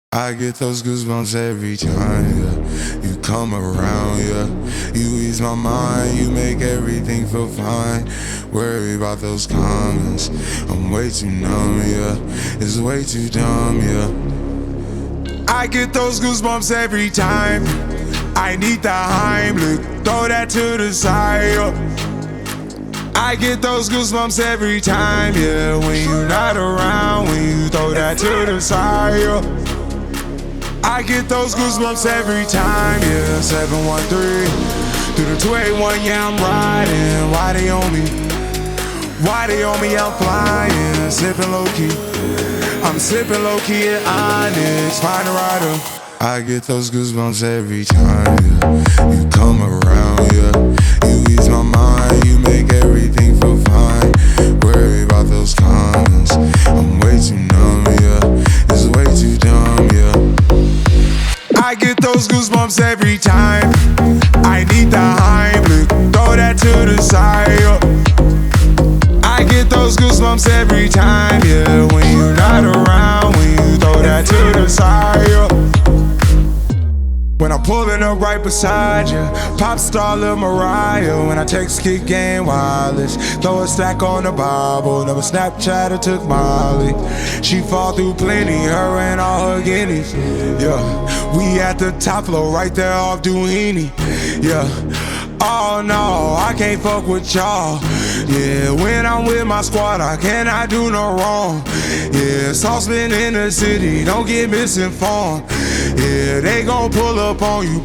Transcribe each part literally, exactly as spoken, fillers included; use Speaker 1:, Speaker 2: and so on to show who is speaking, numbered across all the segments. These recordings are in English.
Speaker 1: I get those goosebumps every time, yeah. You come around, yeah. You ease my mind, you make everything feel fine. Worry about those comments, I'm way too numb, yeah. It's way too dumb, yeah. I get those goosebumps every time. I need the Heimlich, throw that to the side, yeah. I get those goosebumps every time, yeah. When you're not around, when you throw that to the side, yeah. I get those goosebumps every time, yeah. seven one three through the two eight one, yeah, I'm riding. Why they on me? Why they on me? I'm flying, sipping low key. I'm sipping low key at Onyx, find a rider. I get those goosebumps every time, yeah. You come around, yeah. You ease my mind, you make everything feel fine. Worry about those comments, I'm way too numb, yeah. It's way too dumb, yeah. I get those goosebumps every time. I need the Heimlich, throw that to the side, yeah. I get those goosebumps every time, yeah. When you're not around, when you throw that to the side, yeah. When I'm pulling up right beside you, pop star Lil Mariah. When I text Kick Game Wireless, throw a stack on the Bible. Never Snapchat or took Molly. She fall through plenty, her and all her guineas. Yeah, we at the top floor, right there off Duini. Yeah, oh no, I can't fuck with y'all. Yeah, when I'm with my squad, I cannot do no wrong. Yeah, saucepan in the city, don't get misinformed. Yeah, they gon' pull up on you.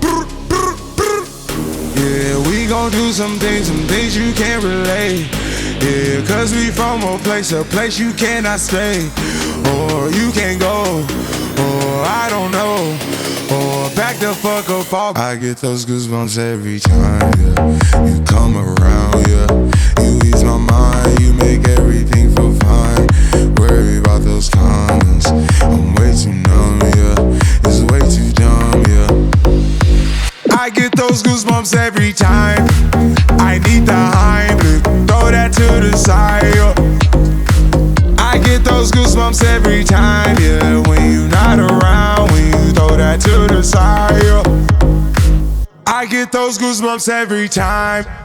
Speaker 1: Yeah, we gon' do some things, some things you can't relate. Yeah, cause we from a place, a place you cannot stay. Or you can't go, or I don't know. Or back the fuck up off. I get those goosebumps every time, yeah. You come around, yeah. You ease my mind, you make everything feel fine. Worry about those comments, I'm way too numb, yeah. It's way too dumb, yeah. I get those goosebumps every time. I need the Heimlich, throw that to the side, yeah. I get those goosebumps every time, yeah. When you're not around, when you throw that to the side, yeah. I get those goosebumps every time.